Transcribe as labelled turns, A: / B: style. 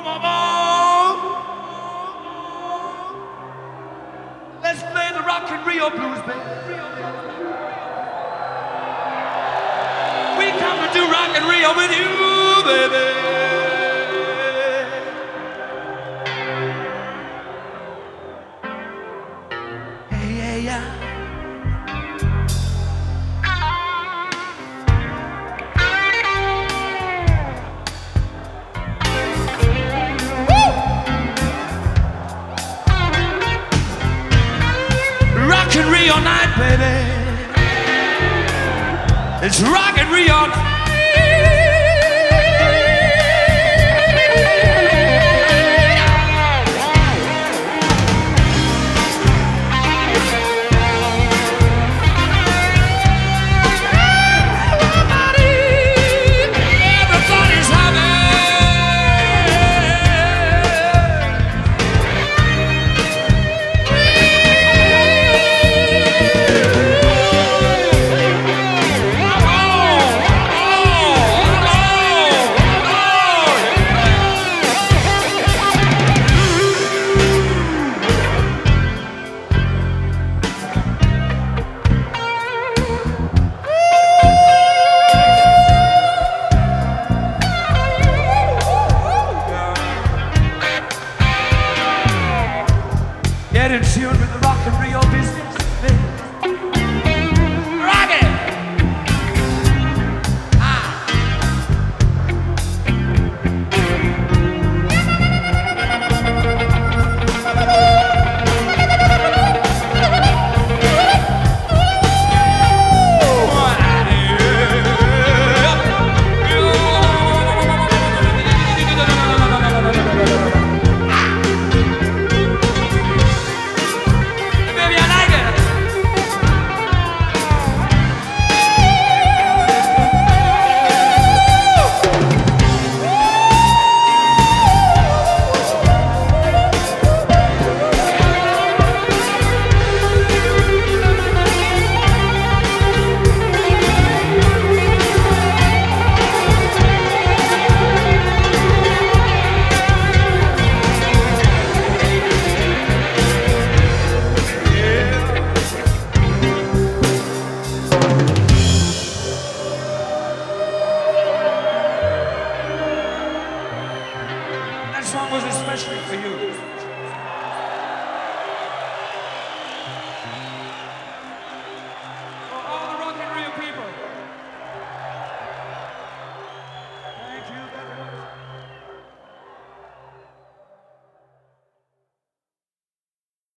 A: Let's play the Rock and Rio blues, baby. We come to do Rock and Rio with you, baby. Hey, yeah, yeah. Rock and Rio night, baby. It's Rock and Rio night. Everybody's happy. Get in tune with the Rock and Rio business. Rock it! Baby, I like it. That song was especially for you.